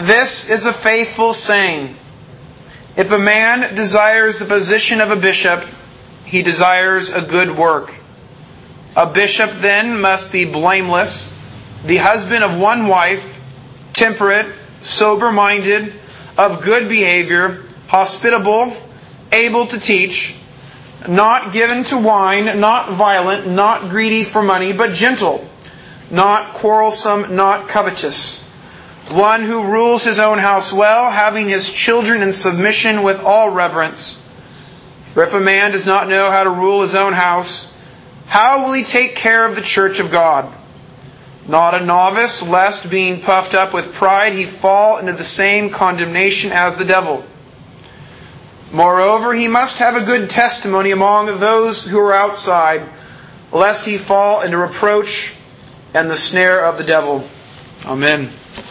This is a faithful saying. If a man desires the position of a bishop, he desires a good work. A bishop then must be blameless, the husband of one wife, temperate, sober-minded, of good behavior, hospitable, able to teach, not given to wine, not violent, not greedy for money, but gentle, not quarrelsome, not covetous. One who rules his own house well, having his children in submission with all reverence. For if a man does not know how to rule his own house, how will he take care of the church of God? Not a novice, lest being puffed up with pride he fall into the same condemnation as the devil. Moreover, he must have a good testimony among those who are outside, lest he fall into reproach and the snare of the devil. Amen.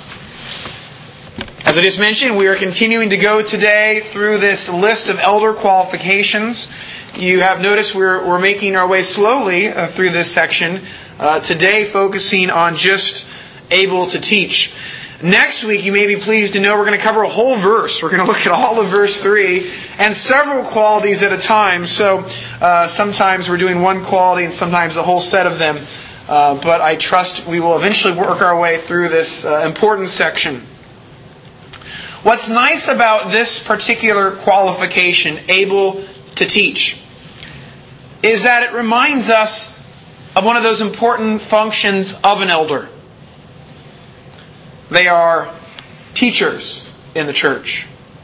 As I just mentioned, we are continuing to go today through this list of elder qualifications. You have noticed we're making our way slowly through this section, today focusing on just able to teach. Next week, you may be pleased to know we're going to cover a whole verse. We're going to look at all of verse 3 and several qualities at a time. So sometimes we're doing one quality and sometimes a whole set of them. But I trust we will eventually work our way through this important section. What's nice about this particular qualification, able to teach, is that it reminds us of one of those important functions of an elder. They are teachers in the church.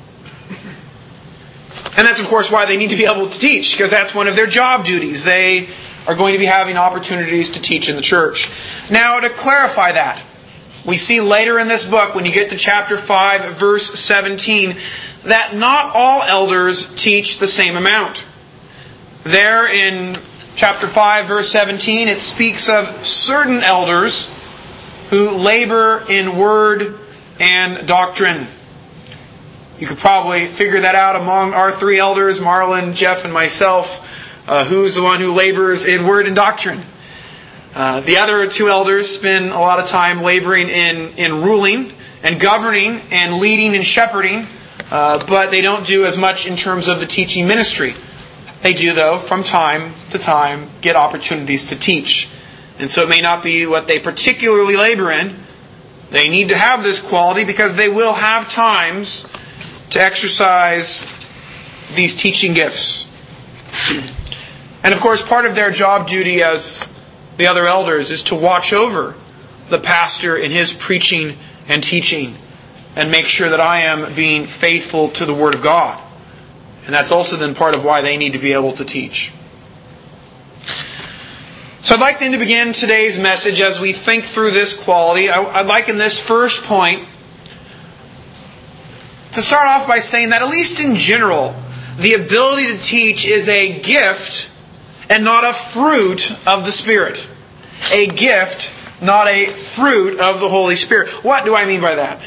And that's, of course, why they need to be able to teach, because that's one of their job duties. They are going to be having opportunities to teach in the church. Now, to clarify that, we see later in this book, when you get to chapter 5, verse 17, that not all elders teach the same amount. There in chapter 5, verse 17, it speaks of certain elders who labor in word and doctrine. You could probably figure that out among our three elders, Marlon, Jeff, and myself, who's the one who labors in word and doctrine. The other two elders spend a lot of time laboring in ruling and governing and leading and shepherding, but they don't do as much in terms of the teaching ministry. They do, though, from time to time, get opportunities to teach. And so it may not be what they particularly labor in. They need to have this quality because they will have times to exercise these teaching gifts. And of course, part of their job duty as the other elders is to watch over the pastor in his preaching and teaching and make sure that I am being faithful to the Word of God. And that's also then part of why they need to be able to teach. So I'd like then to begin today's message as we think through this quality. I'd like in this first point to start off by saying that at least in general, the ability to teach is a gift and not a fruit of the Spirit. A gift, not a fruit of the Holy Spirit. What do I mean by that?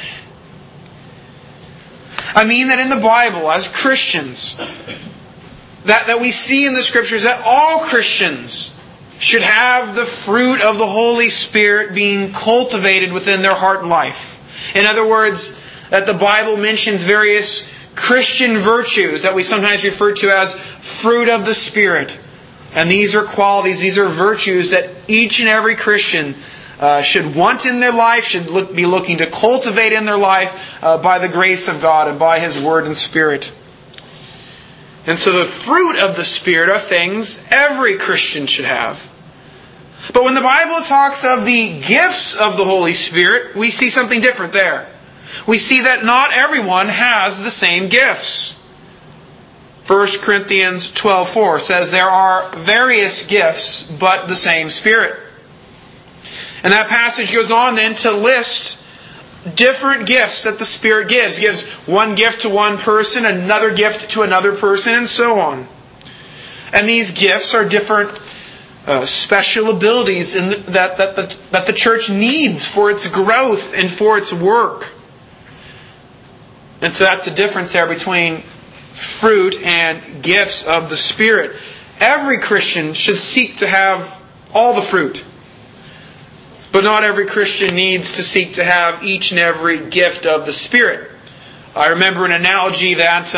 I mean that in the Bible, as Christians, that we see in the Scriptures that all Christians should have the fruit of the Holy Spirit being cultivated within their heart and life. In other words, that the Bible mentions various Christian virtues that we sometimes refer to as fruit of the Spirit. And these are qualities, these are virtues that each and every Christian should want in their life, should be looking to cultivate in their life by the grace of God and by His Word and Spirit. And so the fruit of the Spirit are things every Christian should have. But when the Bible talks of the gifts of the Holy Spirit, we see something different there. We see that not everyone has the same gifts. 1 Corinthians 12:4 says there are various gifts, but the same Spirit. And that passage goes on then to list different gifts that the Spirit gives. He gives one gift to one person, another gift to another person, and so on. And these gifts are different special abilities that the church needs for its growth and for its work. And so that's the difference there between fruit and gifts of the Spirit. Every Christian should seek to have all the fruit. But not every Christian needs to seek to have each and every gift of the Spirit. I remember an analogy that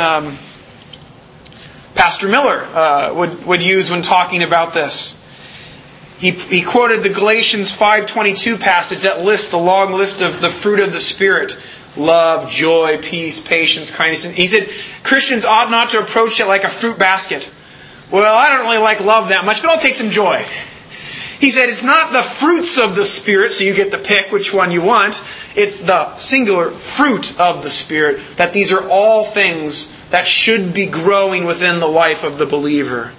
Pastor Miller would use when talking about this. He quoted the Galatians 5:22 passage that lists the long list of the fruit of the Spirit. Love, joy, peace, patience, kindness. And he said, Christians ought not to approach it like a fruit basket. Well, I don't really like love that much, but I'll take some joy. He said, it's not the fruits of the Spirit, so you get to pick which one you want. It's the singular fruit of the Spirit, that these are all things that should be growing within the life of the believer.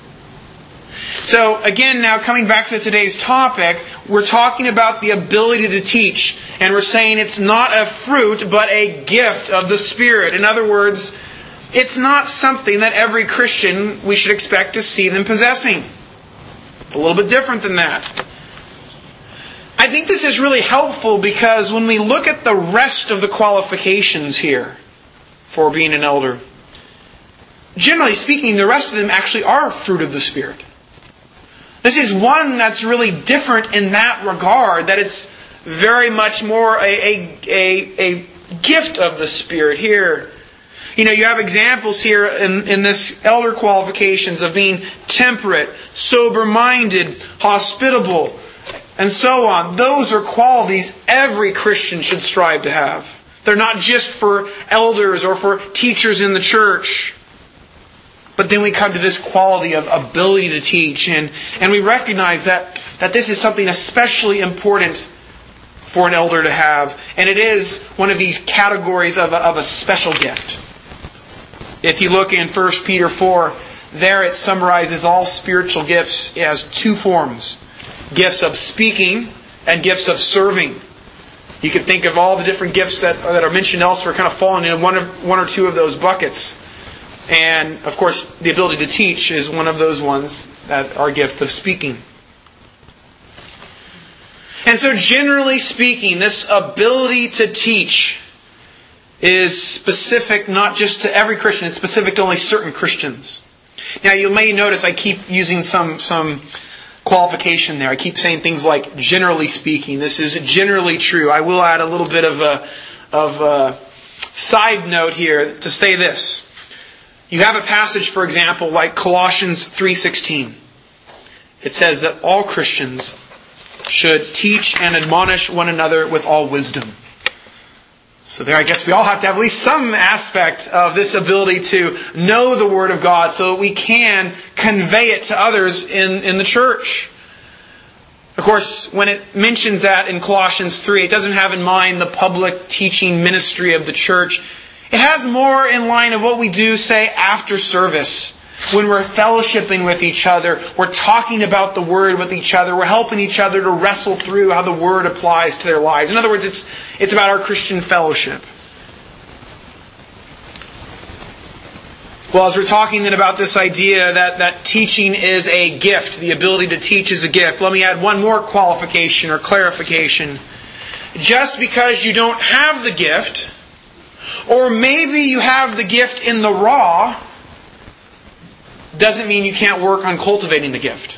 So, again, now coming back to today's topic, we're talking about the ability to teach. And we're saying it's not a fruit, but a gift of the Spirit. In other words, it's not something that every Christian we should expect to see them possessing. It's a little bit different than that. I think this is really helpful because when we look at the rest of the qualifications here for being an elder, generally speaking, the rest of them actually are fruit of the Spirit. This is one that's really different in that regard, that it's very much more a gift of the Spirit here. You know, you have examples here in this elder qualifications of being temperate, sober-minded, hospitable, and so on. Those are qualities every Christian should strive to have. They're not just for elders or for teachers in the church. But then we come to this quality of ability to teach, and we recognize that this is something especially important for an elder to have. And it is one of these categories of a special gift. If you look in 1 Peter 4, there it summarizes all spiritual gifts as two forms. Gifts of speaking and gifts of serving. You can think of all the different gifts that are mentioned elsewhere kind of falling in one or two of those buckets. And, of course, the ability to teach is one of those ones that are a gift of speaking. And so, generally speaking, this ability to teach is specific not just to every Christian, it's specific to only certain Christians. Now, you may notice I keep using some qualification there. I keep saying things like, generally speaking. This is generally true. I will add a little bit of a side note here to say this. You have a passage, for example, like Colossians 3:16. It says that all Christians should teach and admonish one another with all wisdom. So there, I guess we all have to have at least some aspect of this ability to know the Word of God so that we can convey it to others in the church. Of course, when it mentions that in Colossians 3, it doesn't have in mind the public teaching ministry of the church. It has more in line of what we do, say, after service. When we're fellowshipping with each other, we're talking about the Word with each other, we're helping each other to wrestle through how the Word applies to their lives. In other words, it's about our Christian fellowship. Well, as we're talking then about this idea that teaching is a gift, the ability to teach is a gift, let me add one more qualification or clarification. Just because you don't have the gift, or maybe you have the gift in the raw, doesn't mean you can't work on cultivating the gift.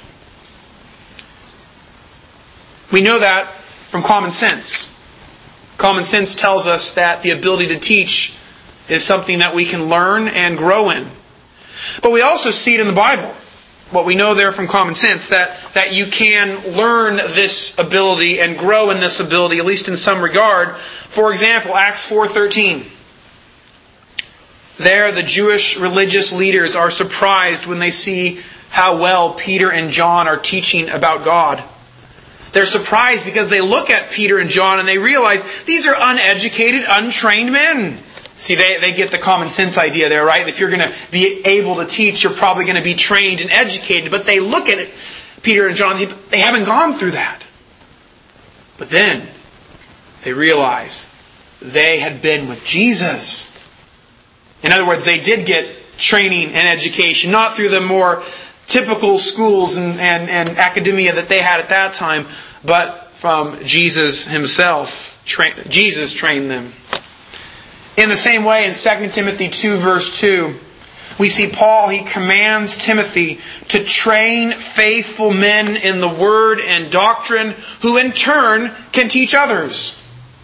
We know that from common sense. Common sense tells us that the ability to teach is something that we can learn and grow in. But we also see it in the Bible. What we know there from common sense, that you can learn this ability and grow in this ability, at least in some regard. For example, Acts 4:13. There, the Jewish religious leaders are surprised when they see how well Peter and John are teaching about God. They're surprised because they look at Peter and John and they realize these are uneducated, untrained men. See, they get the common sense idea there, right? If you're going to be able to teach, you're probably going to be trained and educated. But they look at it, Peter and John, they haven't gone through that. But then they realize they had been with Jesus. In other words, they did get training and education, not through the more typical schools and academia that they had at that time, but from Jesus Himself. Jesus trained them. In the same way, in 2 Timothy 2 verse 2, We see Paul, he commands Timothy to train faithful men in the Word and doctrine, who in turn can teach others.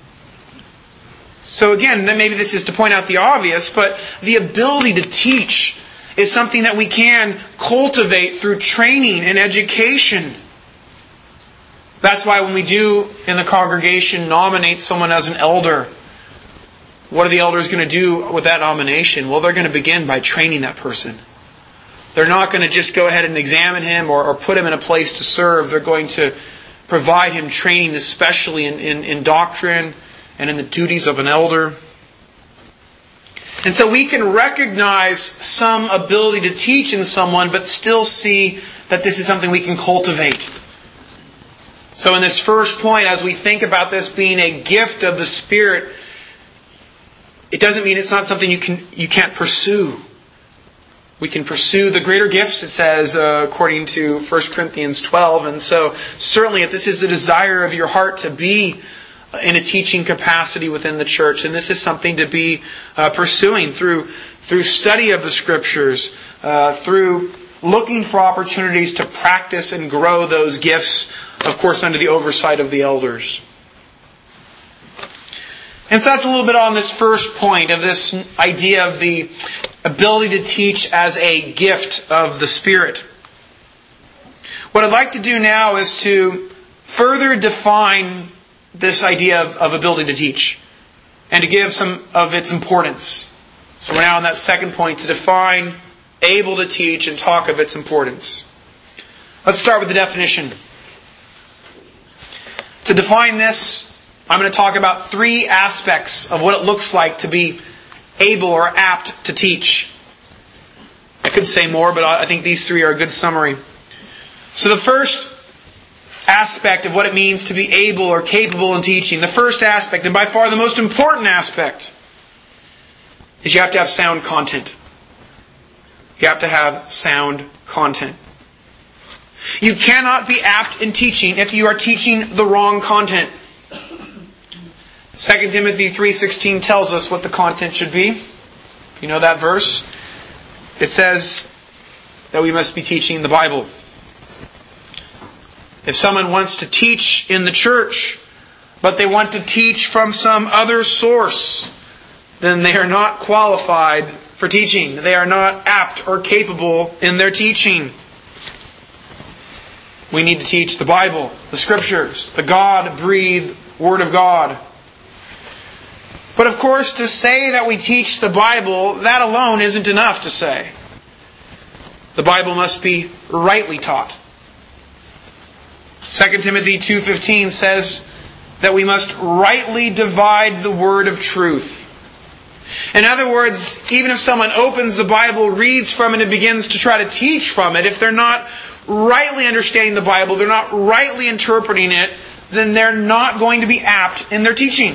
So again, then maybe this is to point out the obvious, but the ability to teach is something that we can cultivate through training and education. That's why when we do in the congregation nominate someone as an elder, what are the elders going to do with that nomination? Well, they're going to begin by training that person. They're not going to just go ahead and examine him or put him in a place to serve. They're going to provide him training, especially in doctrine and in the duties of an elder. And so we can recognize some ability to teach in someone, but still see that this is something we can cultivate. So in this first point, as we think about this being a gift of the Spirit, it doesn't mean it's not something you can't pursue. We can pursue the greater gifts, it says, according to 1 Corinthians 12. And so certainly if this is the desire of your heart to be in a teaching capacity within the church, and this is something to be pursuing through study of the Scriptures, through looking for opportunities to practice and grow those gifts, of course under the oversight of the elders. And so that's a little bit on this first point of this idea of the ability to teach as a gift of the Spirit. What I'd like to do now is to further define this idea of ability to teach and to give some of its importance. So we're now on that second point, to define able to teach and talk of its importance. Let's start with the definition. To define this, I'm going to talk about three aspects of what it looks like to be able or apt to teach. I could say more, but I think these three are a good summary. So the first aspect of what it means to be able or capable in teaching, the first aspect, and by far the most important aspect, is you have to have sound content. You have to have sound content. You cannot be apt in teaching if you are teaching the wrong content. 2 Timothy 3:16 tells us what the content should be. You know that verse? It says that we must be teaching the Bible. If someone wants to teach in the church, but they want to teach from some other source, then they are not qualified for teaching. They are not apt or capable in their teaching. We need to teach the Bible, the Scriptures, the God-breathed Word of God. But of course, to say that we teach the Bible, that alone isn't enough to say. The Bible must be rightly taught. 2 Timothy 2:15 says that we must rightly divide the word of truth. In other words, even if someone opens the Bible, reads from it, and begins to try to teach from it, if they're not rightly understanding the Bible, they're not rightly interpreting it, then they're not going to be apt in their teaching.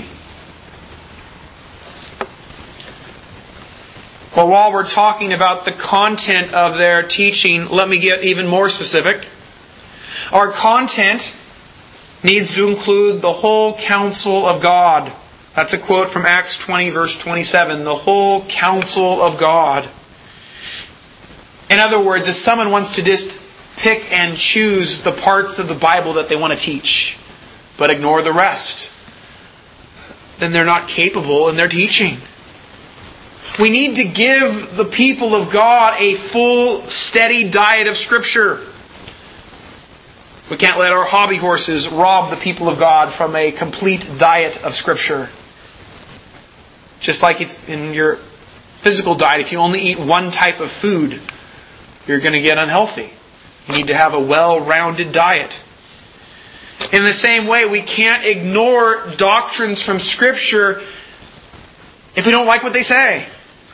Well, while we're talking about the content of their teaching, let me get even more specific. Our content needs to include the whole counsel of God. That's a quote from Acts 20, verse 27. The whole counsel of God. In other words, if someone wants to just pick and choose the parts of the Bible that they want to teach, but ignore the rest, then they're not capable in their teaching. We need to give the people of God a full, steady diet of Scripture. We can't let our hobby horses rob the people of God from a complete diet of Scripture. Just like if in your physical diet, if you only eat one type of food, you're going to get unhealthy. You need to have a well-rounded diet. In the same way, we can't ignore doctrines from Scripture if we don't like what they say.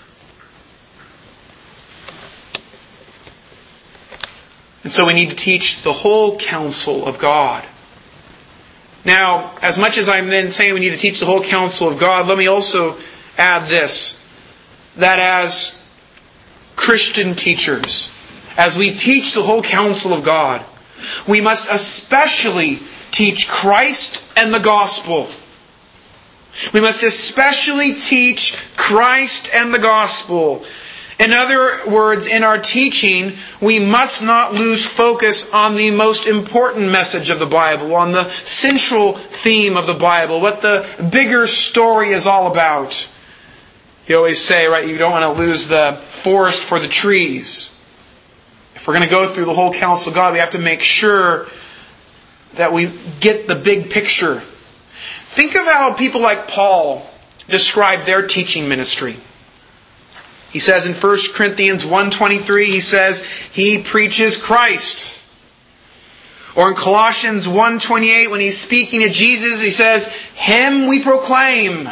And so we need to teach the whole counsel of God. Now, as much as I'm then saying we need to teach the whole counsel of God, let me also add this. That as Christian teachers, as we teach the whole counsel of God, we must especially teach Christ and the gospel. We must especially teach Christ and the gospel. In other words, in our teaching, we must not lose focus on the most important message of the Bible, on the central theme of the Bible, what the bigger story is all about. You always say, right, you don't want to lose the forest for the trees. If we're going to go through the whole counsel of God, we have to make sure that we get the big picture. Think of how people like Paul describe their teaching ministry. He says in 1 Corinthians 1:23, he says, he preaches Christ. Or in Colossians 1:28, when he's speaking of Jesus, he says, him we proclaim.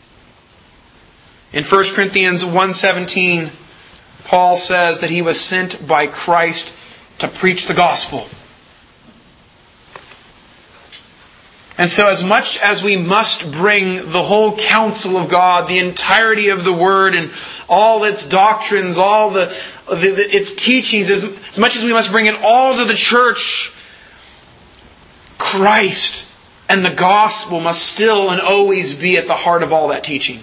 In 1 Corinthians 1:17, Paul says that he was sent by Christ to preach the gospel. And so as much as we must bring the whole counsel of God, the entirety of the Word and all its doctrines, all its teachings, as much as we must bring it all to the church, Christ and the gospel must still and always be at the heart of all that teaching.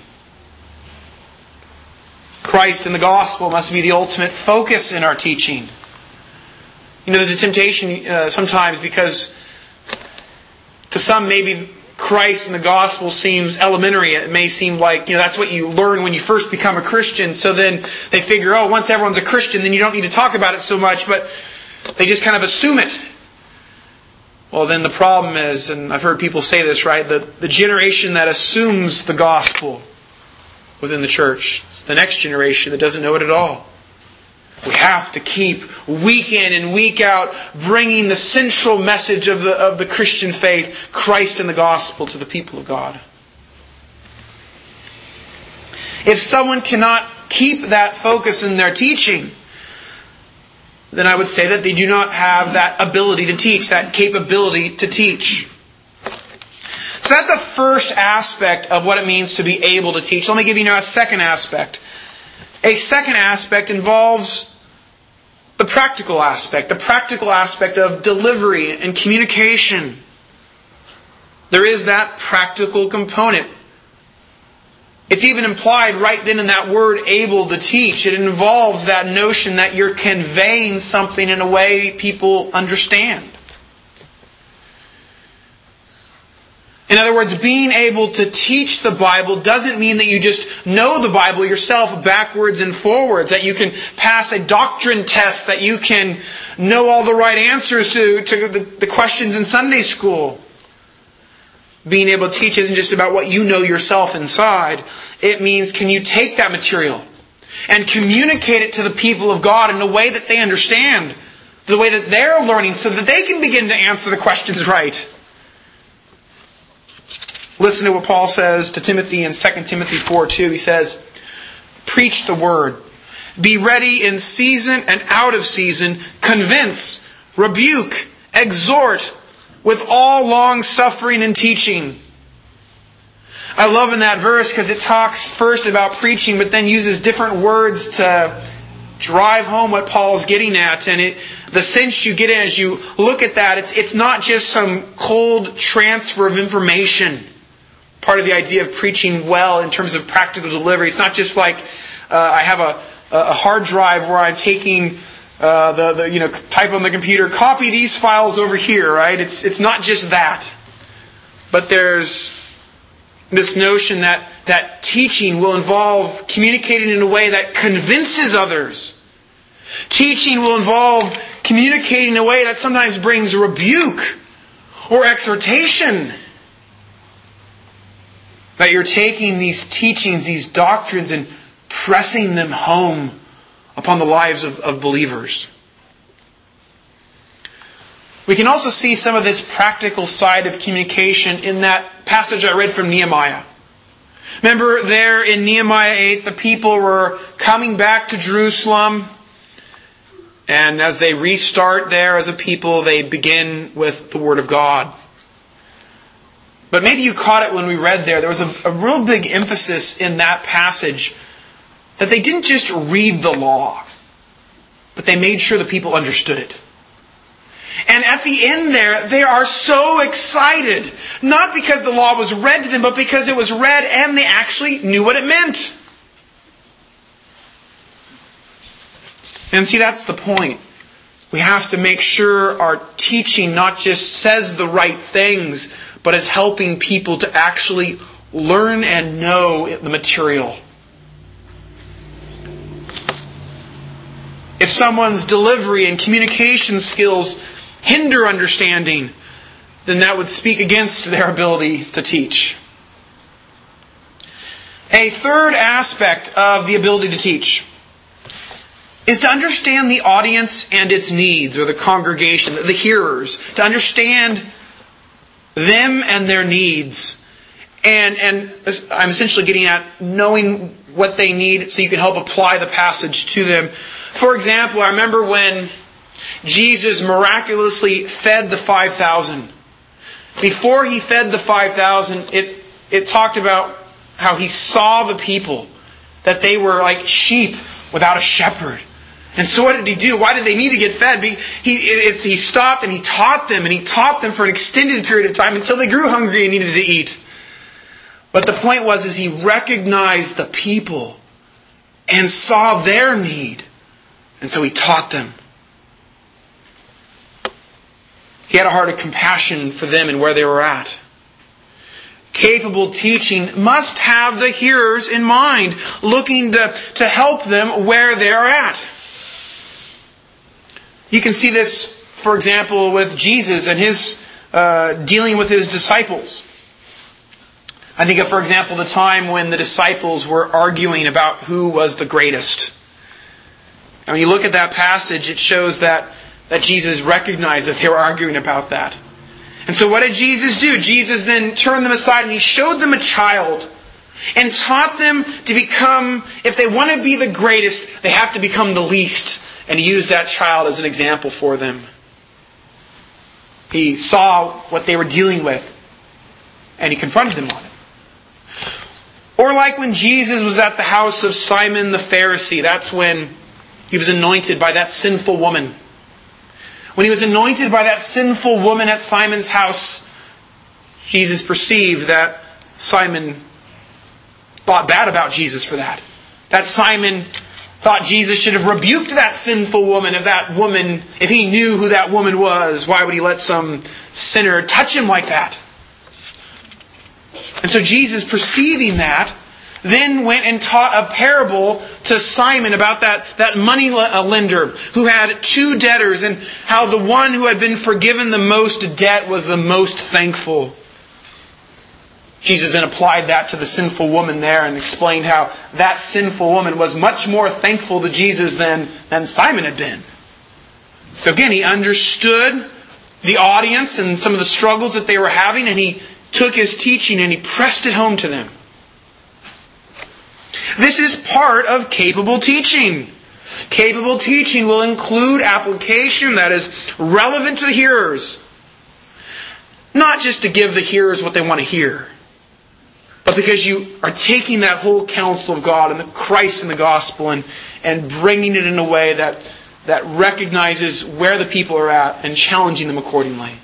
Christ and the gospel must be the ultimate focus in our teaching. You know, there's a temptation sometimes because to some, maybe Christ and the gospel seems elementary. It may seem like, that's what you learn when you first become a Christian. So then they figure, once everyone's a Christian, then you don't need to talk about it so much. But they just kind of assume it. Well, then the problem is, and I've heard people say this, right? The generation that assumes the gospel within the church, it's the next generation that doesn't know it at all. We have to keep week in and week out bringing the central message of the Christian faith, Christ and the gospel, to the people of God. If someone cannot keep that focus in their teaching, then I would say that they do not have that ability to teach, that capability to teach. So that's the first aspect of what it means to be able to teach. Let me give you now a second aspect. A second aspect involves the practical aspect of delivery and communication. There is that practical component. It's even implied right then in that word, able to teach. It involves that notion that you're conveying something in a way people understand. In other words, being able to teach the Bible doesn't mean that you just know the Bible yourself backwards and forwards, that you can pass a doctrine test, that you can know all the right answers to the questions in Sunday school. Being able to teach isn't just about what you know yourself inside. It means, can you take that material and communicate it to the people of God in a way that they understand, the way that they're learning, so that they can begin to answer the questions right. Listen to what Paul says to Timothy in 2 Timothy 4:2. He says, preach the word. Be ready in season and out of season. Convince, rebuke, exhort with all long suffering and teaching. I love in that verse because it talks first about preaching, but then uses different words to drive home what Paul's getting at. And the sense you get as you look at that, it's not just some cold transfer of information. Part of the idea of preaching well in terms of practical delivery. It's not just like I have a hard drive where I'm taking type on the computer, copy these files over here, right? It's not just that. But there's this notion that teaching will involve communicating in a way that convinces others. Teaching will involve communicating in a way that sometimes brings rebuke or exhortation. That you're taking these teachings, these doctrines, and pressing them home upon the lives of believers. We can also see some of this practical side of communication in that passage I read from Nehemiah. Remember there in Nehemiah 8, the people were coming back to Jerusalem. And as they restart there as a people, they begin with the Word of God. But maybe you caught it when we read there. There was a real big emphasis in that passage that they didn't just read the law, but they made sure the people understood it. And at the end there, they are so excited. Not because the law was read to them, but because it was read and they actually knew what it meant. And see, that's the point. We have to make sure our teaching not just says the right things, but is helping people to actually learn and know the material. If someone's delivery and communication skills hinder understanding, then that would speak against their ability to teach. A third aspect of the ability to teach is to understand the audience and its needs, or the congregation, the hearers, to understand them and their needs. And I'm essentially getting at knowing what they need so you can help apply the passage to them. For example, I remember when Jesus miraculously fed the 5,000. Before He fed the 5,000, it talked about how He saw the people, that they were like sheep without a shepherd. And so what did He do? Why did they need to get fed? He stopped and He taught them, and He taught them for an extended period of time until they grew hungry and needed to eat. But the point was, He recognized the people and saw their need. And so He taught them. He had a heart of compassion for them and where they were at. Capable teaching must have the hearers in mind, looking to help them where they are at. You can see this, for example, with Jesus and His dealing with His disciples. I think of, for example, the time when the disciples were arguing about who was the greatest. And when you look at that passage, it shows that Jesus recognized that they were arguing about that. And so what did Jesus do? Jesus then turned them aside and He showed them a child and taught them to become, if they want to be the greatest, they have to become the least. And He used that child as an example for them. He saw what they were dealing with and He confronted them on it. Or like when Jesus was at the house of Simon the Pharisee, that's when He was anointed by that sinful woman. When He was anointed by that sinful woman at Simon's house, Jesus perceived that Simon thought bad about Jesus for that. That Simon thought Jesus should have rebuked that sinful woman. If He knew who that woman was, why would He let some sinner touch Him like that? And so Jesus, perceiving that, then went and taught a parable to Simon about that money lender who had two debtors, and how the one who had been forgiven the most debt was the most thankful. Jesus then applied that to the sinful woman there and explained how that sinful woman was much more thankful to Jesus than Simon had been. So again, He understood the audience and some of the struggles that they were having, and He took His teaching and He pressed it home to them. This is part of capable teaching. Capable teaching will include application that is relevant to the hearers. Not just to give the hearers what they want to hear, but because you are taking that whole counsel of God and the Christ and the gospel and bringing it in a way that recognizes where the people are at and challenging them accordingly.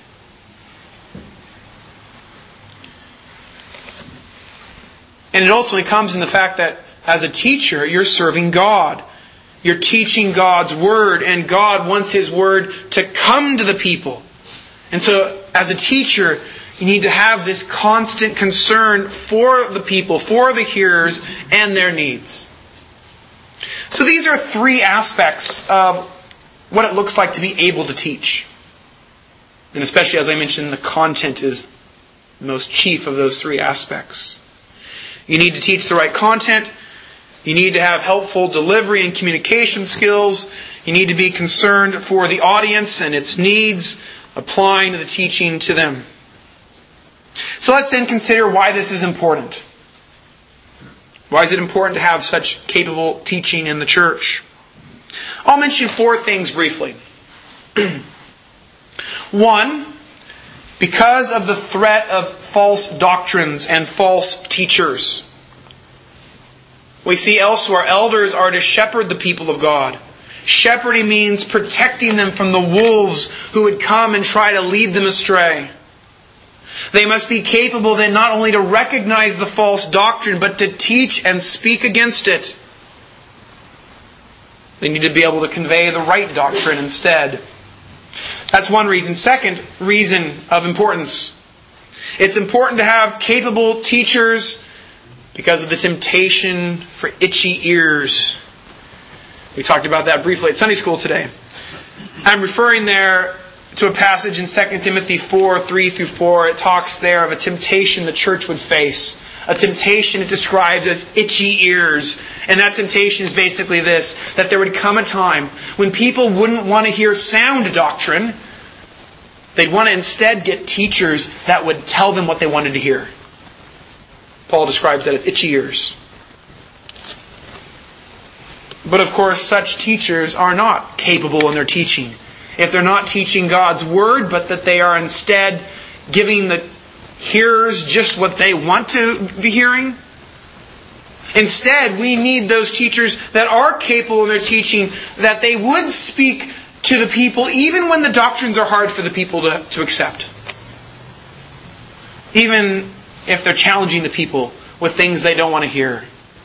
And it ultimately comes in the fact that as a teacher, you're serving God. You're teaching God's Word, and God wants His Word to come to the people. And so, as a teacher, you need to have this constant concern for the people, for the hearers, and their needs. So these are three aspects of what it looks like to be able to teach. And especially, as I mentioned, the content is the most chief of those three aspects. You need to teach the right content. You need to have helpful delivery and communication skills. You need to be concerned for the audience and its needs, applying the teaching to them. So let's then consider why this is important. Why is it important to have such capable teaching in the church? I'll mention four things briefly. One, because of the threat of false doctrines and false teachers. We see elsewhere, elders are to shepherd the people of God. Shepherding means protecting them from the wolves who would come and try to lead them astray. They must be capable then not only to recognize the false doctrine, but to teach and speak against it. They need to be able to convey the right doctrine instead. That's one reason. Second reason of importance. It's important to have capable teachers because of the temptation for itchy ears. We talked about that briefly at Sunday school today. I'm referring there to a passage in 2 Timothy 4, 3 through 4. It talks there of a temptation the church would face. A temptation it describes as itchy ears. And that temptation is basically this, that there would come a time when people wouldn't want to hear sound doctrine. They'd want to instead get teachers that would tell them what they wanted to hear. Paul describes that as itchy ears. But of course, such teachers are not capable in their teaching. If they're not teaching God's Word, but that they are instead giving the hearers just what they want to be hearing. Instead, we need those teachers that are capable in their teaching, that they would speak to the people even when the doctrines are hard for the people to accept. Even if they're challenging the people with things they don't want to hear.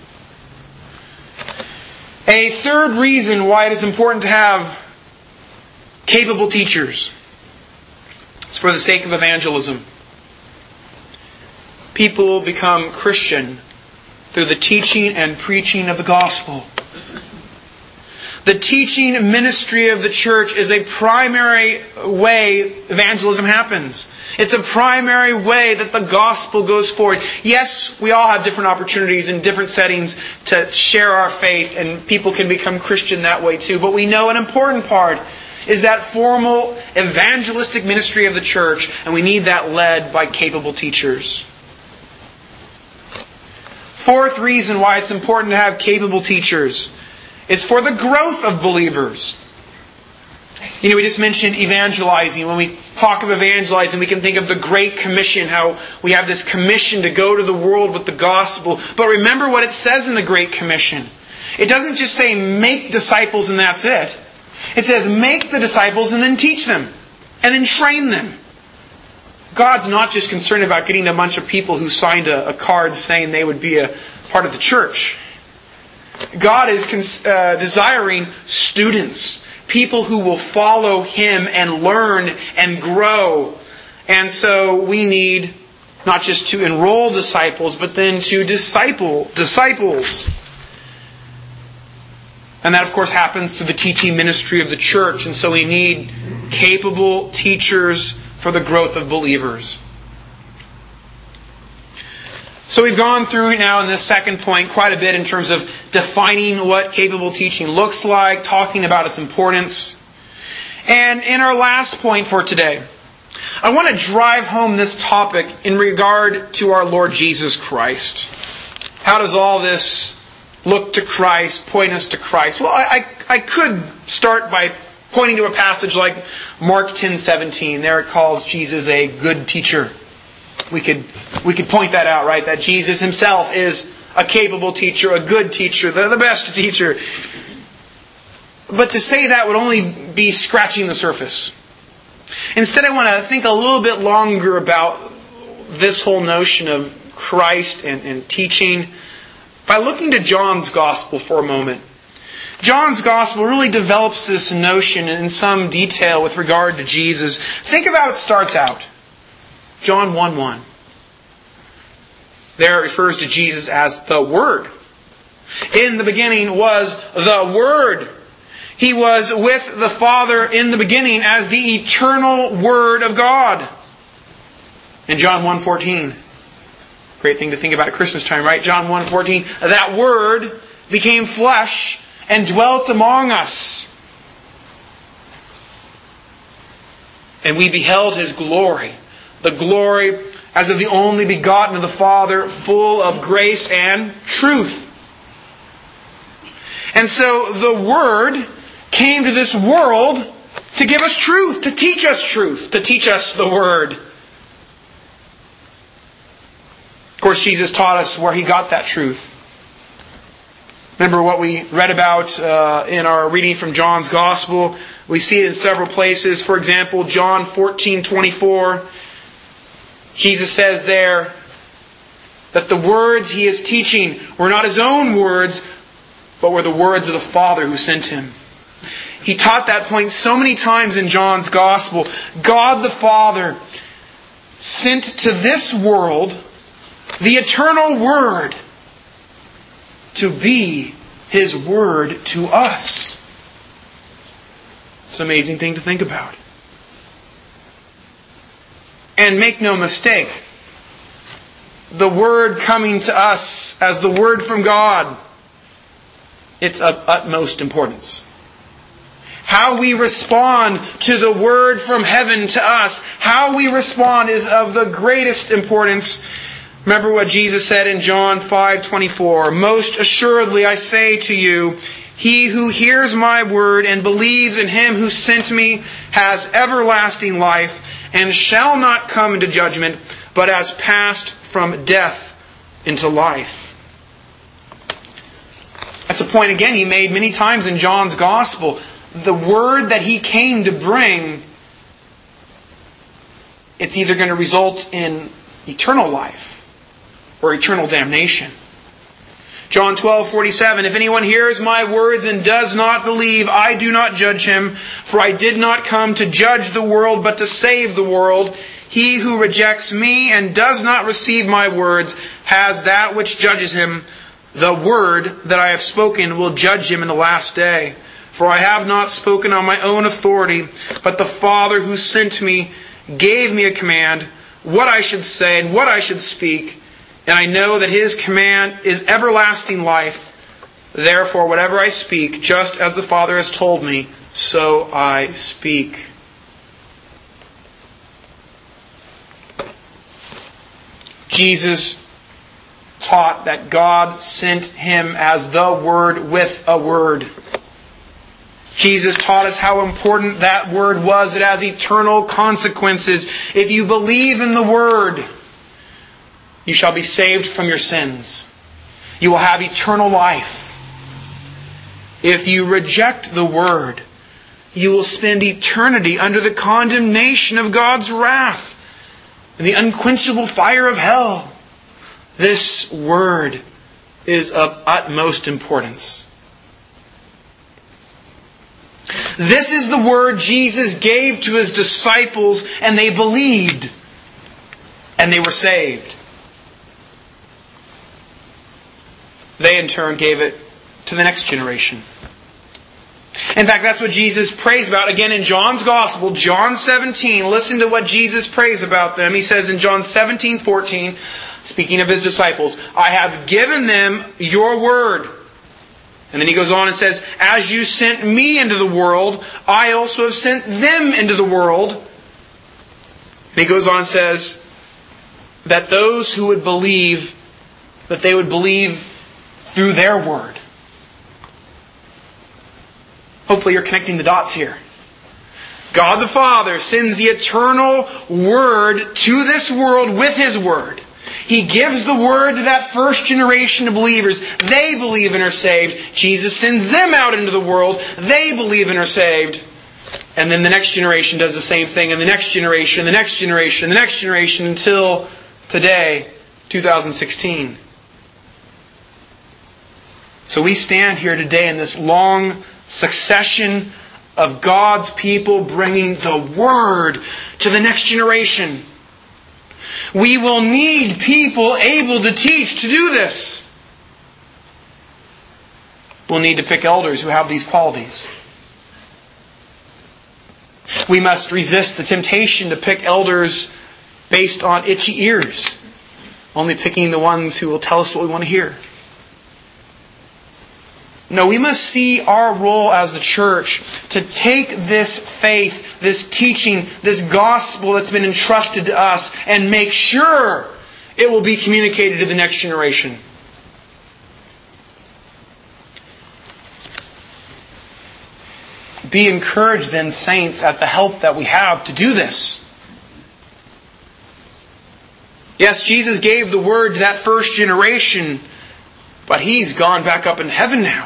A third reason why it is important to have capable teachers is for the sake of evangelism. People become Christian through the teaching and preaching of the gospel. The teaching ministry of the church is a primary way evangelism happens. It's a primary way that the gospel goes forward. Yes, we all have different opportunities in different settings to share our faith, and people can become Christian that way too. But we know an important part is that formal evangelistic ministry of the church, and we need that led by capable teachers. Fourth reason why it's important to have capable teachers. It's for the growth of believers. We just mentioned evangelizing. When we talk of evangelizing, we can think of the Great Commission, how we have this commission to go to the world with the gospel. But remember what it says in the Great Commission. It doesn't just say make disciples and that's it. It says make the disciples and then teach them. And then train them. God's not just concerned about getting a bunch of people who signed a card saying they would be a part of the church. God is desiring students, people who will follow Him and learn and grow. And so we need not just to enroll disciples, but then to disciple disciples. And that, of course, happens through the teaching ministry of the church. And so we need capable teachers for the growth of believers. So we've gone through now in this second point quite a bit in terms of defining what capable teaching looks like, talking about its importance. And in our last point for today, I want to drive home this topic in regard to our Lord Jesus Christ. How does all this look to Christ, point us to Christ? Well, I could start by pointing to a passage like Mark 10:17. There it calls Jesus a good teacher. We could point that out, right? That Jesus Himself is a capable teacher, a good teacher, the best teacher. But to say that would only be scratching the surface. Instead, I want to think a little bit longer about this whole notion of Christ and teaching by looking to John's Gospel for a moment. John's Gospel really develops this notion in some detail with regard to Jesus. Think of how it starts out. John 1:1. There it refers to Jesus as the Word. In the beginning was the Word. He was with the Father in the beginning as the eternal Word of God. In John 1:14. Great thing to think about at Christmas time, right? John 1:14. That Word became flesh and dwelt among us. And we beheld His glory. The glory as of the only begotten of the Father, full of grace and truth. And so the Word came to this world to give us truth, to teach us the Word. Of course, Jesus taught us where He got that truth. Remember what we read about in our reading from John's Gospel? We see it in several places. For example, John 14:24. Jesus says there that the words He is teaching were not His own words, but were the words of the Father who sent him. He taught that point so many times in John's Gospel. God the Father sent to this world the eternal Word to be His Word to us. It's an amazing thing to think about. And make no mistake, the Word coming to us as the Word from God, it's of utmost importance. How we respond to the Word from heaven to us, how we respond is of the greatest importance. Remember what Jesus said in John 5:24. Most assuredly I say to you, he who hears my word and believes in him who sent me has everlasting life and shall not come into judgment, but has passed from death into life. That's a point again he made many times in John's Gospel. The word that he came to bring, it's either going to result in eternal life or eternal damnation. John 12:47, if anyone hears my words and does not believe, I do not judge him, for I did not come to judge the world, but to save the world. He who rejects me and does not receive my words has that which judges him. The word that I have spoken will judge him in the last day. For I have not spoken on my own authority, but the Father who sent me gave me a command, what I should say and what I should speak. And I know that His command is everlasting life. Therefore, whatever I speak, just as the Father has told me, so I speak. Jesus taught that God sent Him as the Word with a word. Jesus taught us how important that word was. It has eternal consequences. If you believe in the Word, you shall be saved from your sins. You will have eternal life. If you reject the Word, you will spend eternity under the condemnation of God's wrath and the unquenchable fire of hell. This Word is of utmost importance. This is the Word Jesus gave to His disciples, and they believed, and they were saved. They in turn gave it to the next generation. In fact, that's what Jesus prays about. Again, in John's Gospel, John 17, listen to what Jesus prays about them. He says in John 17:14, speaking of His disciples, I have given them your word. And then He goes on and says, as you sent me into the world, I also have sent them into the world. And He goes on and says that those who would believe, that they would believe through their word. Hopefully you're connecting the dots here. God the Father sends the eternal Word to this world with His Word. He gives the Word to that first generation of believers. They believe and are saved. Jesus sends them out into the world. They believe and are saved. And then the next generation does the same thing. And the next generation, the next generation, the next generation, until today, 2016. So we stand here today in this long succession of God's people bringing the Word to the next generation. We will need people able to teach to do this. We'll need to pick elders who have these qualities. We must resist the temptation to pick elders based on itchy ears, only picking the ones who will tell us what we want to hear. No, we must see our role as the church to take this faith, this teaching, this gospel that's been entrusted to us and make sure it will be communicated to the next generation. Be encouraged then, saints, at the help that we have to do this. Yes, Jesus gave the Word to that first generation, but He's gone back up in heaven now.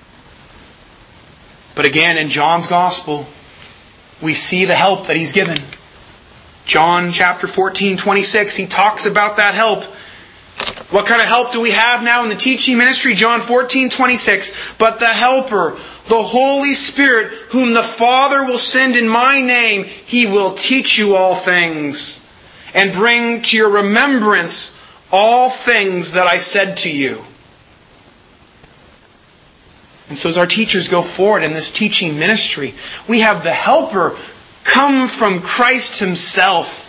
But again, in John's Gospel, we see the help that He's given. John chapter 14:26, He talks about that help. What kind of help do we have now in the teaching ministry? John 14:26. But the Helper, the Holy Spirit, whom the Father will send in my name, He will teach you all things and bring to your remembrance all things that I said to you. And so as our teachers go forward in this teaching ministry, we have the Helper come from Christ Himself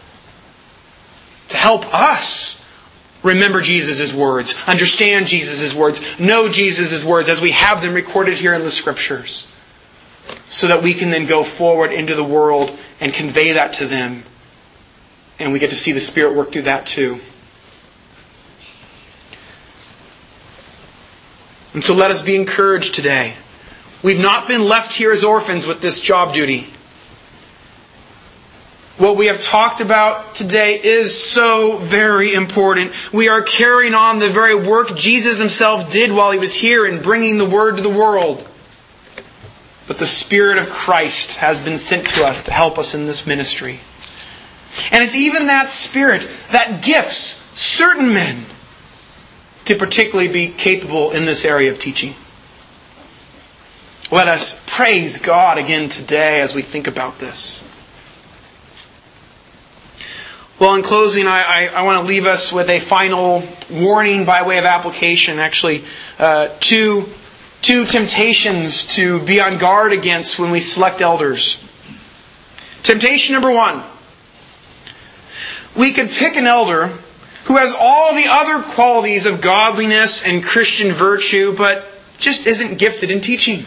to help us remember Jesus' words, understand Jesus' words, know Jesus' words as we have them recorded here in the Scriptures, so that we can then go forward into the world and convey that to them. And we get to see the Spirit work through that too. And so let us be encouraged today. We've not been left here as orphans with this job duty. What we have talked about today is so very important. We are carrying on the very work Jesus Himself did while He was here in bringing the Word to the world. But the Spirit of Christ has been sent to us to help us in this ministry. And it's even that Spirit that gifts certain men to particularly be capable in this area of teaching. Let us praise God again today as we think about this. Well, in closing, I want to leave us with a final warning by way of application. Actually, two temptations to be on guard against when we select elders. Temptation number 1. We could pick an elder who has all the other qualities of godliness and Christian virtue, but just isn't gifted in teaching.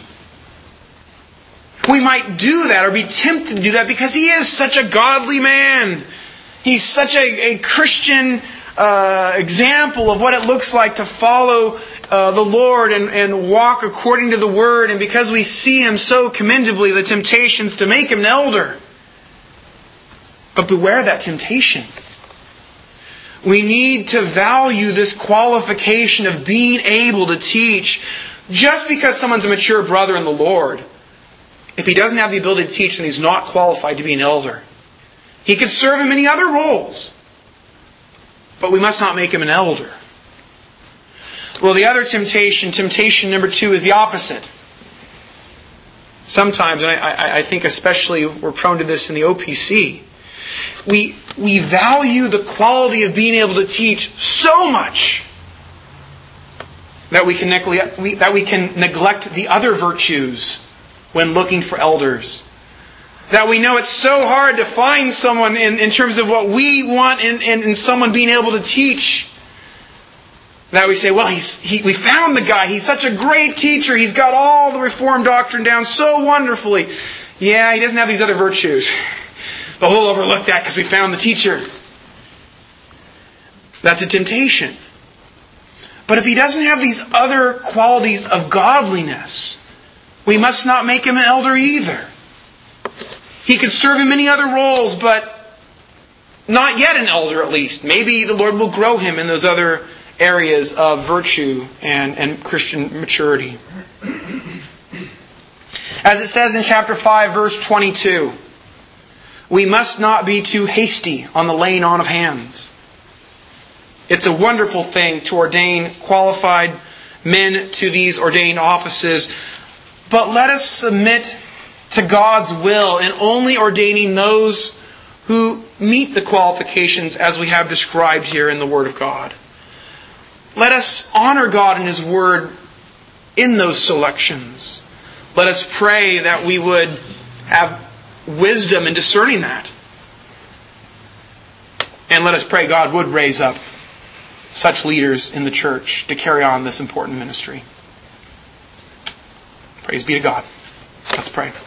We might do that or be tempted to do that because he is such a godly man. He's such a Christian example of what it looks like to follow the Lord and walk according to the Word. And because we see him so commendably, the temptations to make him an elder. But beware that temptation. We need to value this qualification of being able to teach. Just because someone's a mature brother in the Lord, if he doesn't have the ability to teach, then he's not qualified to be an elder. He could serve in many other roles, but we must not make him an elder. Well, the other temptation number 2, is the opposite. Sometimes, and I think especially we're prone to this in the OPC, we value the quality of being able to teach so much that we can neglect the other virtues when looking for elders. That we know it's so hard to find someone in terms of what we want in someone being able to teach. That we say, well, we found the guy. He's such a great teacher. He's got all the Reformed doctrine down so wonderfully. Yeah, he doesn't have these other virtues. But we'll overlook that because we found the teacher. That's a temptation. But if he doesn't have these other qualities of godliness, we must not make him an elder either. He could serve in many other roles, but not yet an elder at least. Maybe the Lord will grow him in those other areas of virtue and Christian maturity. As it says in chapter 5, verse 22, we must not be too hasty on the laying on of hands. It's a wonderful thing to ordain qualified men to these ordained offices, but let us submit to God's will in only ordaining those who meet the qualifications as we have described here in the Word of God. Let us honor God and His Word in those selections. Let us pray that we would have wisdom in discerning that. And let us pray God would raise up such leaders in the church to carry on this important ministry. Praise be to God. Let's pray.